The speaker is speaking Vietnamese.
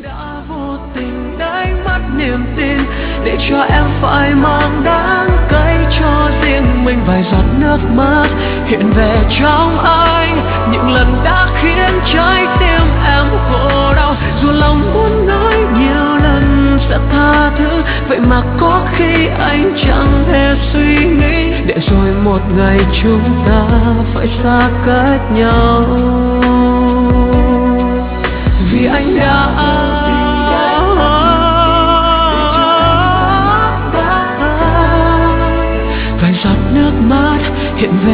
đã vô tình đánh mất niềm tin để cho em phải mang đắng cay cho riêng mình. Vài giọt nước mắt hiện về trong anh, những lần đã khiến trái tim em khổ đau. Dù lòng muốn nói nhiều lần sẽ tha thứ, vậy mà có khi anh chẳng hề suy nghĩ, để rồi một ngày chúng ta phải xa cách nhau. Vì anh đã vài giọt nước mắt hiện về